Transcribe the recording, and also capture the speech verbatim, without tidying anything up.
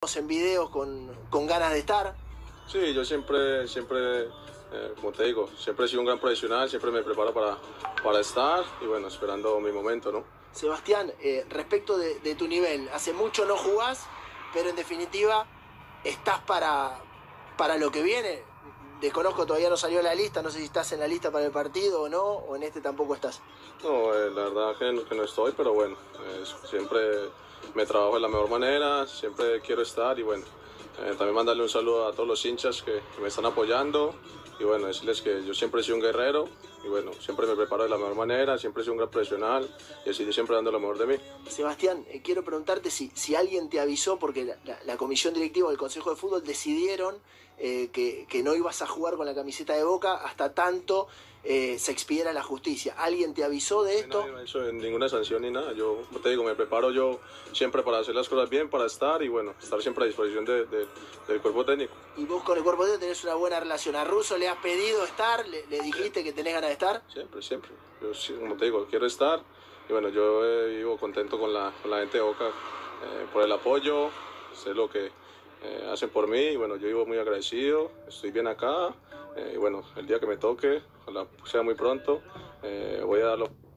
vemos en videos con, con ganas de estar. Sí, yo siempre, siempre, eh, como te digo, siempre he sido un gran profesional, siempre me preparo para, para estar y bueno, esperando mi momento, ¿no? Sebastián, eh, respecto de, de tu nivel, hace mucho no jugás, pero en definitiva estás para, para lo que viene. Desconozco, todavía no salió la lista, no sé si estás en la lista para el partido o no, o en este tampoco estás. No, eh, la verdad que no, que no estoy, pero bueno, eh, siempre me trabajo de la mejor manera, siempre quiero estar y bueno, eh, también mandarle un saludo a todos los hinchas que, que me están apoyando y bueno, decirles que yo siempre he sido un guerrero y bueno, siempre me preparo de la mejor manera, siempre he sido un gran profesional y así siempre dando lo mejor de mí. Sebastián, eh, quiero preguntarte si, si alguien te avisó, porque la, la, la comisión directiva del Consejo de Fútbol decidieron eh, que, que no ibas a jugar con la camiseta de Boca hasta tanto eh, se expidiera la justicia. ¿Alguien te avisó de esto? No, no he hecho ninguna sanción ni nada, yo como te digo, me preparo yo siempre para hacer las cosas bien, para estar y bueno, estar siempre a disposición de, de, del cuerpo técnico. Y vos con el cuerpo técnico tenés una buena relación. ¿A Russo le has pedido estar? ¿Le, le dijiste que tenés ganas de estar? Siempre, siempre. Yo, como te digo, quiero estar. Y bueno, yo eh, vivo contento con la, con la gente de Boca eh, por el apoyo. Sé lo que eh, hacen por mí. Y bueno, yo vivo muy agradecido. Estoy bien acá. Eh, y bueno, el día que me toque, ojalá sea muy pronto, eh, voy a darlo.